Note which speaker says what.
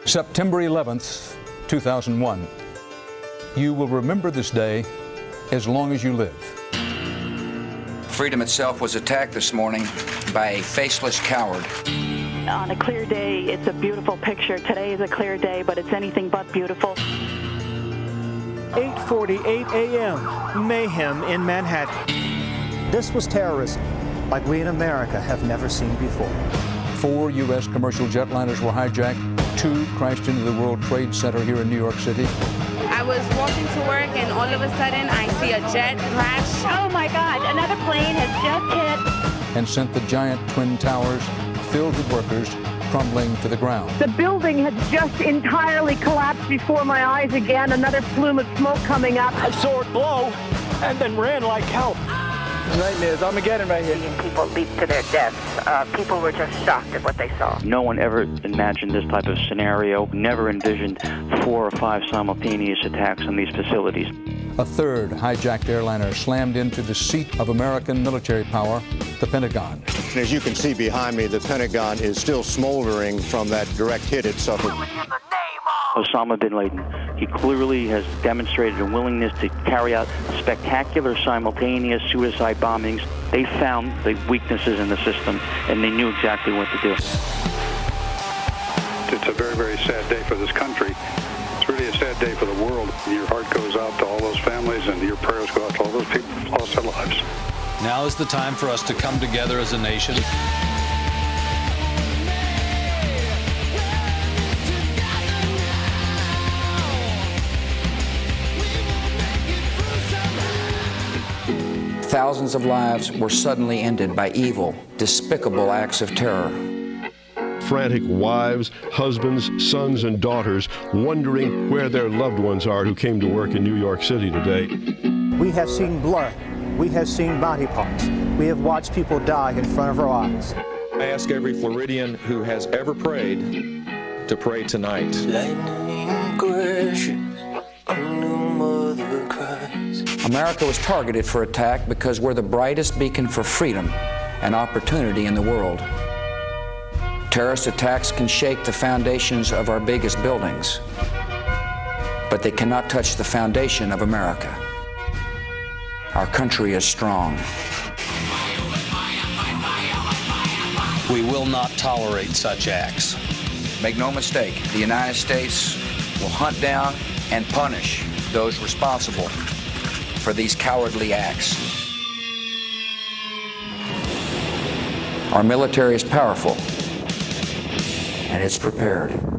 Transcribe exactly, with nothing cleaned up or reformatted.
Speaker 1: September eleventh, two thousand one. You will remember this day as long as you live.
Speaker 2: Freedom itself was attacked this morning by a faceless coward.
Speaker 3: On a clear day, it's a beautiful picture. Today is a clear day, but it's anything but beautiful.
Speaker 4: eight forty-eight a m Mayhem in Manhattan.
Speaker 5: This was terrorism like we in America have never seen before.
Speaker 1: Four U S commercial jetliners were hijacked. Two crashed into the World Trade Center here in New York City.
Speaker 6: I was walking to work and all of a sudden I see a jet crash.
Speaker 3: Oh my God, another plane has just hit.
Speaker 1: And sent the giant twin towers filled with workers crumbling to the ground.
Speaker 7: The building had just entirely collapsed before my eyes again, another plume of smoke coming up.
Speaker 4: I saw it blow and then ran like hell. Nightmares, Armageddon right here.
Speaker 8: Seeing people leap to their deaths. Uh, people were just shocked at what they saw.
Speaker 9: No one ever imagined this type of scenario, never envisioned four or five simultaneous attacks on these facilities.
Speaker 1: A third hijacked airliner slammed into the seat of American military power, the Pentagon.
Speaker 10: And as you can see behind me, the Pentagon is still smoldering from that direct hit it suffered.
Speaker 9: Osama bin Laden, he clearly has demonstrated a willingness to carry out spectacular simultaneous suicide bombings. They found the weaknesses in the system, and they knew exactly what to do.
Speaker 11: It's a very, very sad day for this country. It's really a sad day for the world. Your heart goes out to all those families, and your prayers go out to all those people who've lost their lives.
Speaker 12: Now is the time for us to come together as a nation.
Speaker 2: Thousands of lives were suddenly ended by evil, despicable acts of terror.
Speaker 13: Frantic wives, husbands, sons, and daughters wondering where their loved ones are who came to work in New York City today.
Speaker 5: We have seen blood. We have seen body parts. We have watched people die in front of our eyes.
Speaker 14: I ask every Floridian who has ever prayed to pray tonight.
Speaker 15: Lightning crashes, a new mother cries.
Speaker 2: America was targeted for attack because we're the brightest beacon for freedom and opportunity in the world. Terrorist attacks can shake the foundations of our biggest buildings, but they cannot touch the foundation of America. Our country is strong.
Speaker 12: We will not tolerate such acts.
Speaker 2: Make no mistake, the United States will hunt down and punish those responsible for these cowardly acts. Our military is powerful, and it's prepared.